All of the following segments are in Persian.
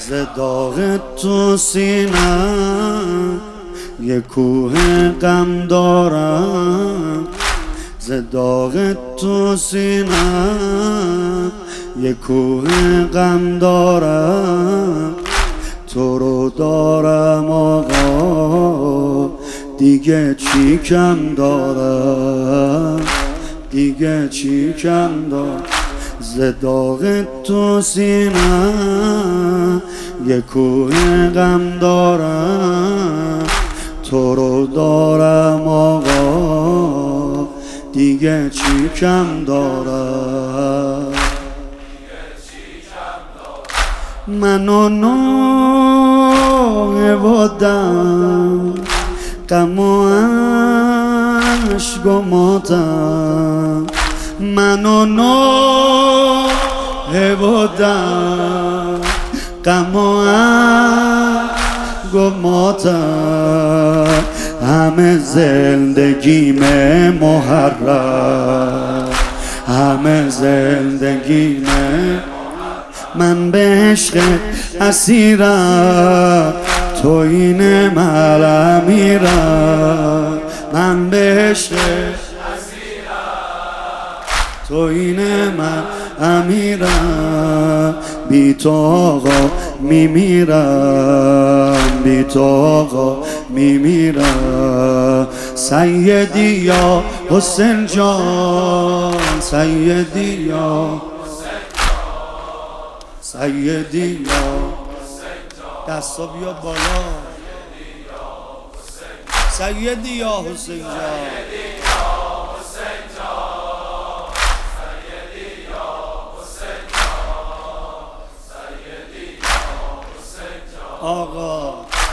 ز داغ تو سینم یه کوه غم دارم، ز داغ تو سینم یه کوه غم دارم. تو رو دارم آقا دیگه چی کم دارم، دیگه چی کم دارم. ز داغ تو سینم یه کوه غم دارم. تو رو دارم آقا دیگه چی کم دارم. منو نوحه بودم غم و عشق و ماتم. منو نوحه بودم غم و عشق و ماتم. همه زندگیم محرم، همه زندگیم من به عشق اسیرم. تو این من امیرم، من به عشق تو این من امیرم. بی تو آقا میمیرم، بی تو آقا میمیرم. سیدی یا حسین جان، سیدی یا سیدی یا دستا بیا بالا. سیدی یا حسین جان، آقا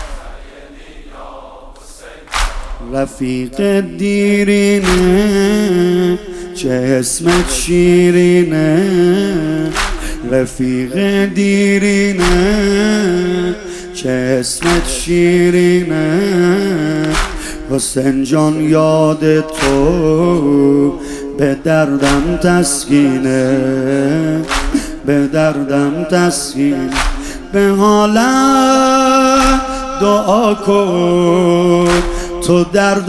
رفیق دیرینه چه اسمت شیرینه. رفیق دیرینه چه اسمت شیرینه. حسین جان یاد تو به دردم تسکینه، به دردم تسکینه. به حالم دعا کن تو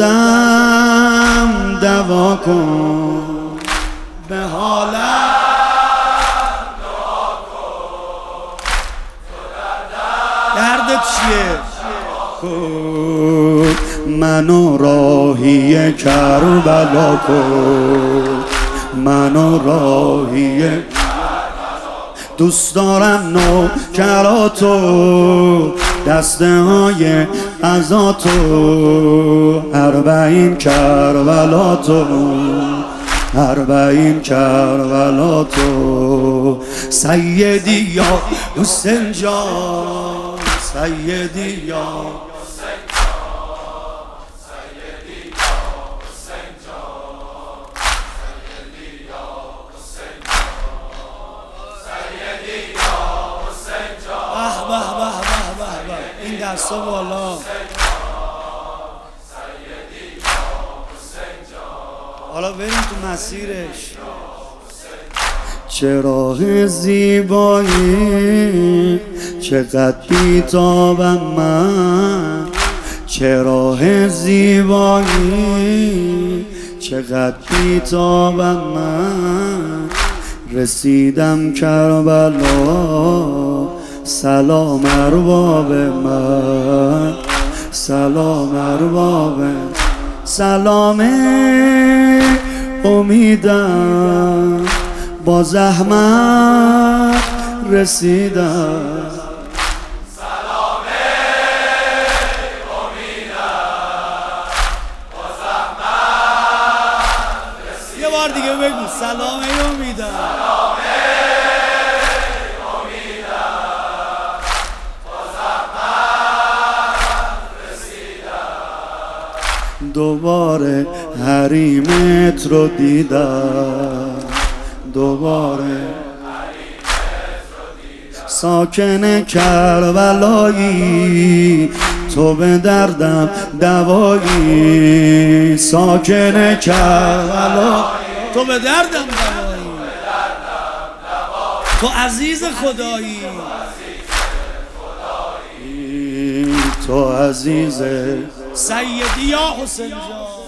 دردم دوا کن. به حالم دعا کن تو دردت چیه کن. منو راهی کربلا کن، منو راهی دوست دارم نوکراتو دسته های قضاتو. اربعین کربلاتو، اربعین کربلاتو. سیدی یا حسین جان، سیدی یا این دستا بالا. حالا بریم تو مسیرش. چه راه زیبایی چقدر بی‌تابم من. چه راه زیبایی چقدر بی‌تابم من. رسیدم کربلا سلام ارباب من، سلام ارباب، سلام امیدم با زحمت رسیدم. سلام امیدم با زحمت رسیدم. یه بار دیگه بگو سلام امیدم. دوباره حریمت رو دیدم، دوباره ساکن کربلایی تو به دردم دوایی. ساکن کربلا تو به دردم دوایی. تو عزیز خدایی، تو عزیزه سیدی یا حسین جان.